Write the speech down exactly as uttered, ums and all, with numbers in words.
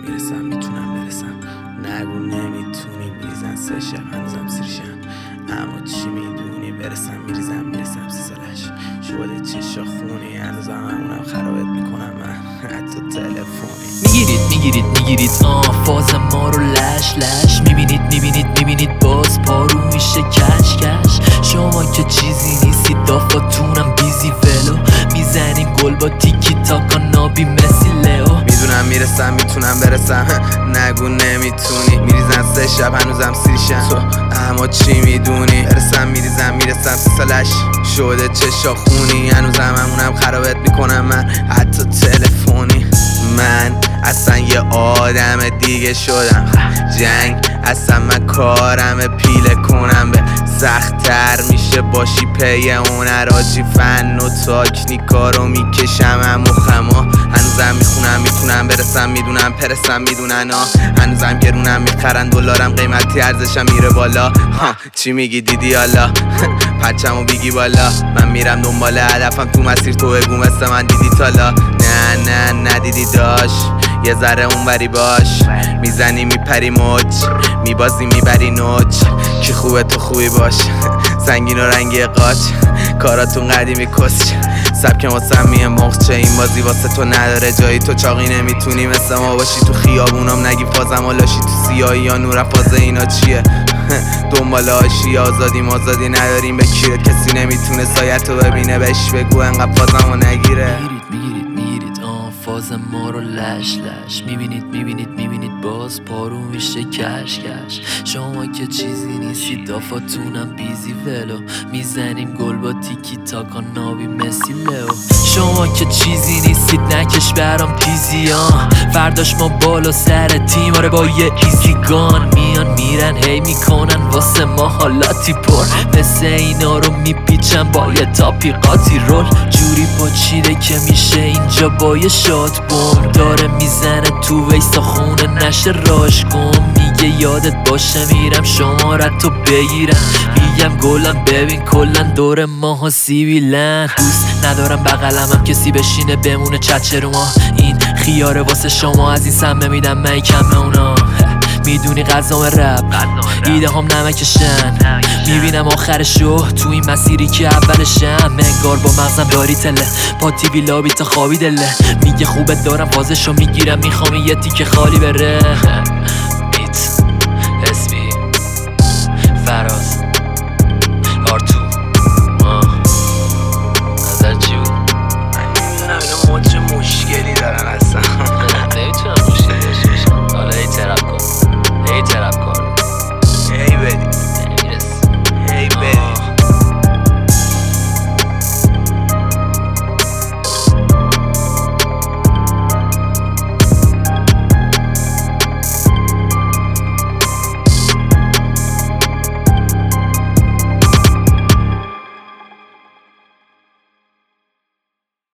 میرسم میتونم برسم. نگو نمیتونی میریزن سه شب هنوزم سیرشم. اما چی میدونی برسم میریزم میرسم سی سالش شده چشا خونی هنوزم همونم خرابت میکنم من حتی تلفنی. میگیرید میگیرید میگیرید آه فاز ما رو لش لش. میبینید میبینید میبینید باز پارو میشه کش کش. شما که چیزی نیستید دافاتونم بیزی ولو. میزنیم گل با تیکی تاکا نابی مسی لئو. میدونم میرسم میتونم برسم. نگو نمیتونی میریزن سه شب هنوزم سیرشم. تو اما چی میدونی برسم میریزم میرسم سی سالش شده چشا خونی هنوزم همونم خرابت میکنم من حتی تلفنی. من اصلا یه آدم دیگه شدم. جنگ اصلا من کارم پیله کنم به سخت‌تر میشه باشی پی اون راجی فن و تاکنیکا رو میکشم همو خما. هنوزم میخونم میتونم برسم میدونم پرسم میدونن ها. هنوزم گرونم میخرن دلارم قیمتی ارزشم میره بالا. ها چی میگی دیدی حالا پرچمو بیگی بالا. من میرم دنبال هدفم تو مسیر تو بگو مثل من دیدی تالا. نه نه ندیدی داشت یه ذره اونوری باش. میزنی میپری موج میبازی میبری نوچ. کی خوبه تو خوبی باش سنگین و رنگی قاچ. کاراتون قدیمی کس سبک مسمی مخچه. این بازی واسه تو نداره جایی تو چاقی نمیتونی مثل ما باشی. تو خیابونم نگی فازم و لاشی تو سیاهی یا نور فاز اینا چیه. دنبال آشی آزادیم آزادی نداریم به کیرت. کسی نمیتونه سایتو ببینه بهش بگو انقدر فازم و نگیره. میگیرید میگیرید میگیرید آه فاز ما رو لش لش. میبینید میبینید میبینید باز پارو میشه کش کش. شما که چیزی نیستید دافاتونم بیزی ولو. میزنیم گل با تیکی تاکا نابی مسی لئو. شما که چیزی نیستید نکش برام تیزی ها. فرداش ما بالا سر تیم آره با یه ایزی گان. میان میرن هی میکنن واسه ما حالاتی پر. مثل اینا رو میپیچن با یه تاپیقاتی رول. جوری با چیره که میشه اینجا با یه شات بوم. داره میزنه تو ویستا خونه نشه راش کن. میگه یادت باشه میرم شمارتو بگیرم. میگم گلم ببین کلن دور ماها سیبیلن. دوست ندارم بغلم کسی بشینه بمونه چچه رو ما. این خیاره واسه شما از این سمه میدم من کمه اونا. میدونی غذام رب ایده هم نمکشن. میبینم آخرشو تو این مسیری که اولشم. منگار با مغزم داری تله پاتی بی لابی تا خوابی دله. میگه خوبت دارم فازشو میگیرم میخوام یه تیکه خالی بره.